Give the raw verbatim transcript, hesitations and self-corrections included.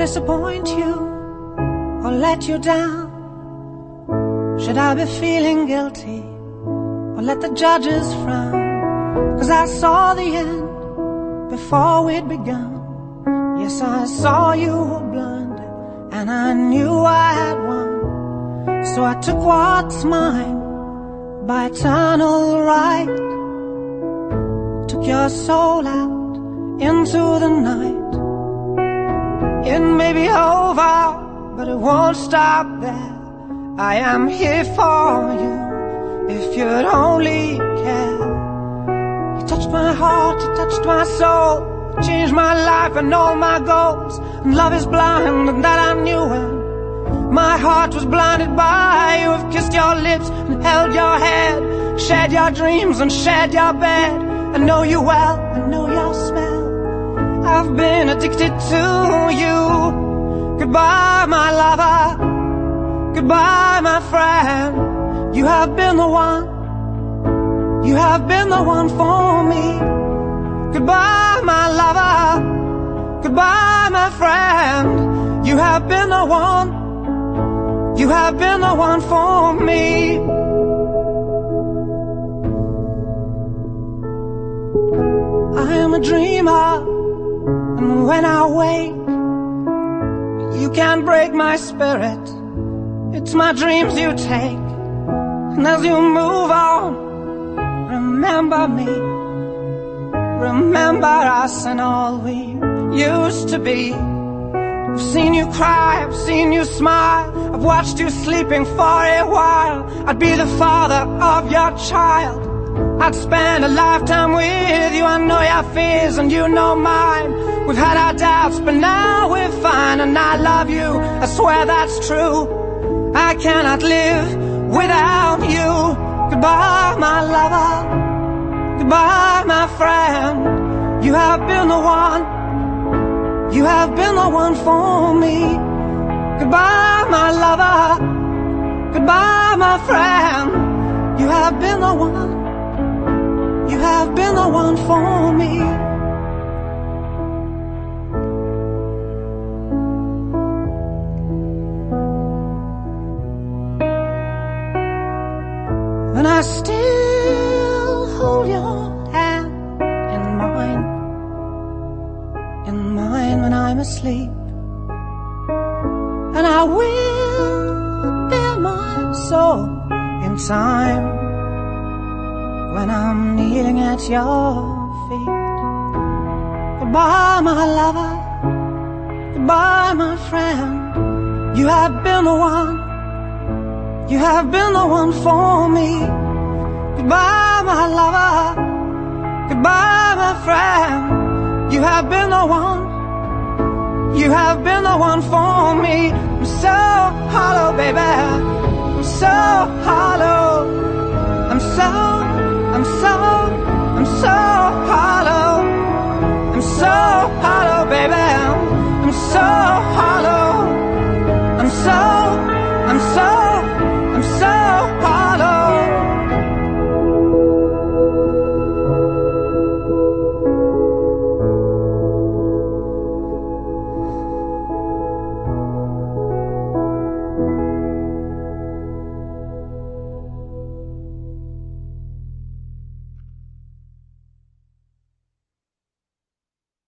disappoint you or let you down? Should I be feeling guilty or let the judges frown? 'Cause I saw the end before we'd begun. Yes, I saw you were blinded and I knew I had won. So I took what's mine by eternal right, took your soul out into the night. It may be over, but it won't stop there. I am here for you if you'd only care. You touched my heart, you touched my soul, changed my life and all my goals. And love is blind, and that I knew when my heart was blinded by you. Have kissed your lips and held your head, shared your dreams and shared your bed. I know you well, I know your smell. I've been addicted to you. Goodbye, my lover. Goodbye, my friend. You have been the one. You have been the one for me. Goodbye, my lover. Goodbye, my friend. You have been the one. You have been the one for me. I am a dreamer, and when I wake, you can't break my spirit. It's my dreams you take. And as you move on, remember me. Remember us and all we used to be. I've seen you cry, I've seen you smile, I've watched you sleeping for a while. I'd be the father of your child. I'd spend a lifetime with you. I know your fears and you know mine. We've had our doubts, but now we're fine. And I love you, I swear that's true. I cannot live without you. Goodbye, my lover. Goodbye, my friend. You have been the one. You have been the one for me. Goodbye, my lover. Goodbye, my friend. You have been the one. You have been the one for me. And I still hold your hand in mine, in mine when I'm asleep. And I will bare my soul in time when I'm kneeling at your feet. Goodbye, my lover. Goodbye, my friend. You have been the one. You have been the one for me. Goodbye, my lover. Goodbye, my friend. You have been the one. You have been the one for me. I'm so hollow, baby. I'm so hollow. I'm so, I'm so, I'm so